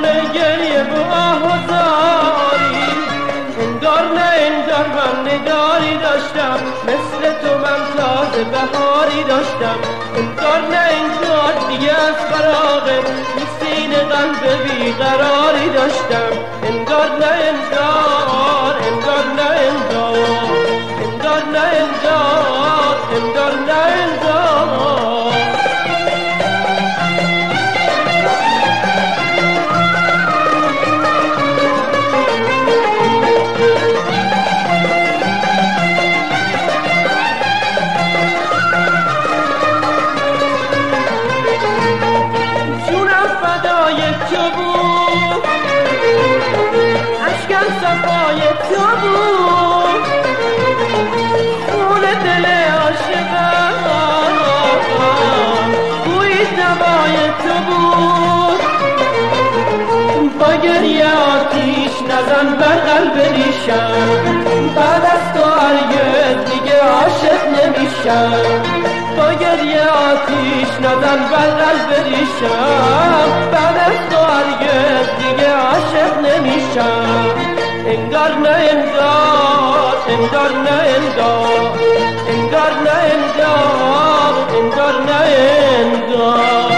میکنه گریه و آه و زاری. انگار نه انگار من نگاری داشتم مثل تو من تازه بهاری داشتم. انگار نه انگار دیگه از فراغت سینه قلب بیقراری داشتم. انگار نه انگار انگار نه انگار انگار نه انگار انگار نه انگار. صفای تو بود خون دل عاشقم، بوی دوای تو بود. با گریه آتیش نزن بر قلب ریشم، بعد از تو هرگز دیگه عاشق نمیشم. با گریه آتیش نزن بر قلب ریشم، بعد از تو هرگز دیگه عاشق نمیشم. انگار نه انگار انگار نه انگار انگار نه انگار انگار نه انگار.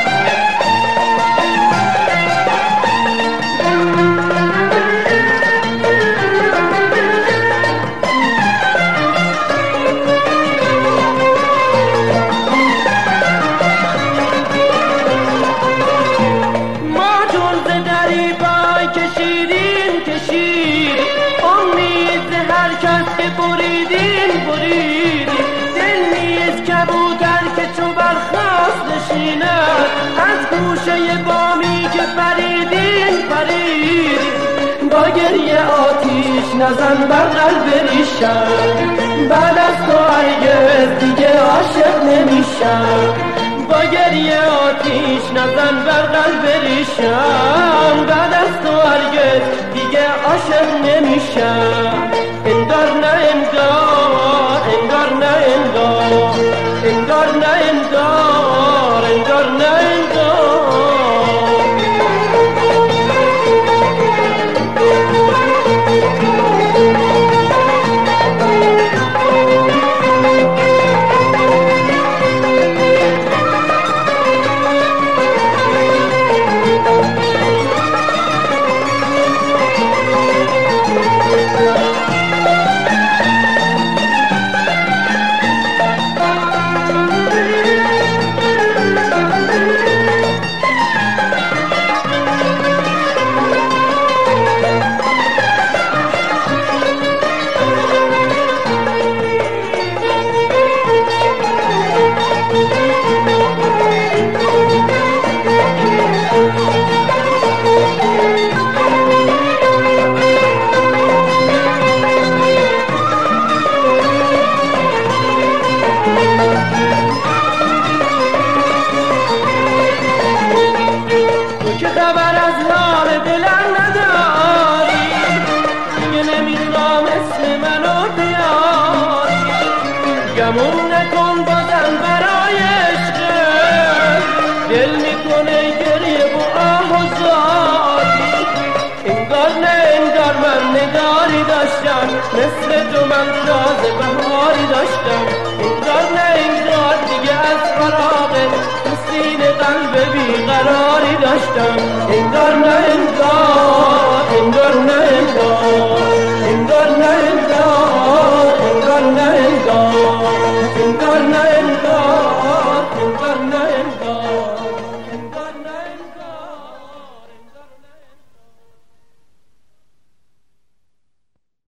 بریدین دل نیز کبوتر که چو برخاست نشیند از گوشه بامی که پریدین. با گریه آتیش نزن بر قلب ریشم، بعد از تو هرگز دیگه عاشق نمیشم. با گریه آتیش نزن بر قلب ریشم، بعد از تو هرگز دیگه عاشق نمیشم. انگار نه انگار انگار نه انگار انگار نه انگار انگار نه انگار. گمون نکن بازم برای عشقت، دل میکنه گریه و آه و زاری. انگار نه انگار من نگاری داشتم مثل تو من تازه بهاری داشتم. انگار نه انگار دیگه از فراغت تو سینه قلب بیقراری داشتم. انگار نه انگار انگار نه انگار انگار نه